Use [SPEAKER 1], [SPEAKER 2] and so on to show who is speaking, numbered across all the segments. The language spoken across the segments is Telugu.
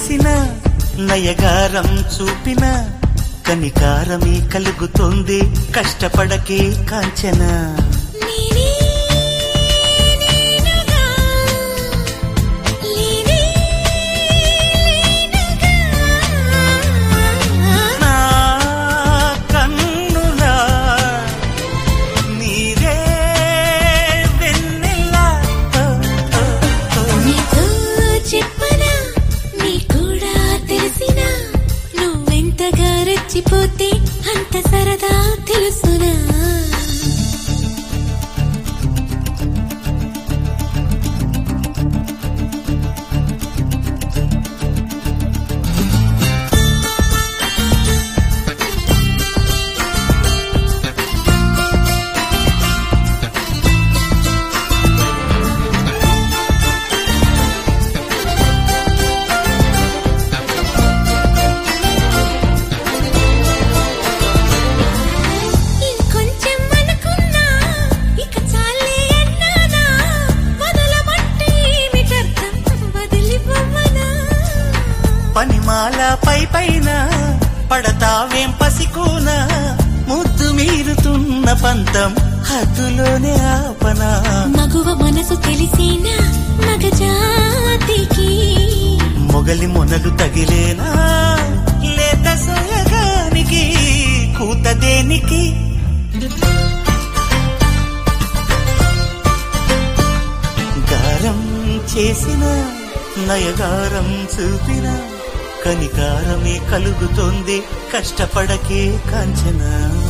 [SPEAKER 1] చేసిన నయగారం చూపిన కనికారమే కలుగుతుంది కష్టపడకే కాంచన
[SPEAKER 2] పోతే అంత సరదా తెలుసునా
[SPEAKER 1] పనిమాల పైన పడతావేం పసికోన ముద్దు మీరుతున్న పంతం హద్దులోనే ఆపనా
[SPEAKER 2] మగువ మనసు తెలిసేనా మగజాతికి
[SPEAKER 1] మొగలి మొనలు తగిలేనా లేత సోయగానికి కూత దేనికి గారం చేసిన నయగారం చూపిన కనికారమే కలుగుతోంది కష్టపడకే కాంచన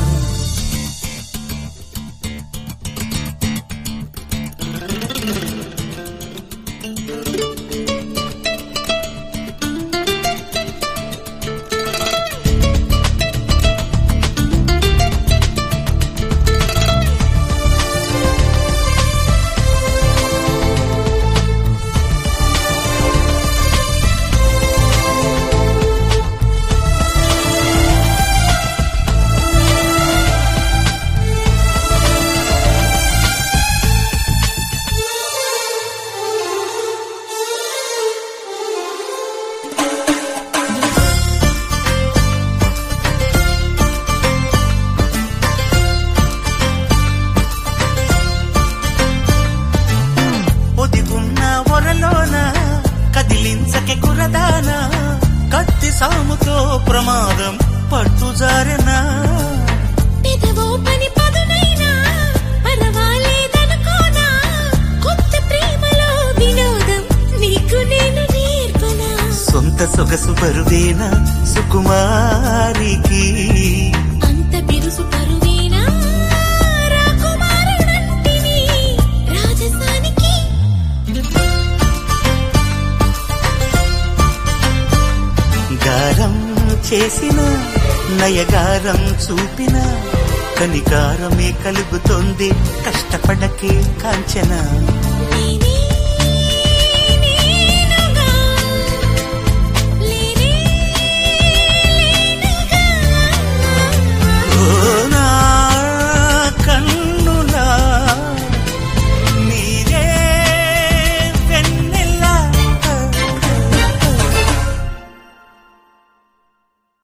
[SPEAKER 1] కదిలించకే కురదానా కత్తి సాముతో ప్రమాదం పట్టుజారెనా
[SPEAKER 2] పెదవో పని పదునైనా పరవాలేదనుకోనా కొత్త ప్రేమలో వినోదం నీకు నేను నేర్పనా
[SPEAKER 1] సొంత సొగసు బరువేనా సుకుమారికి
[SPEAKER 2] అంత బిరుసు పరువేనా రాకుమారుడంటివి రాజసానికి
[SPEAKER 1] గారం చేసిన నయగారం చూపిన కనికారమే కలుగుతోంది కష్టపడకే కాంచన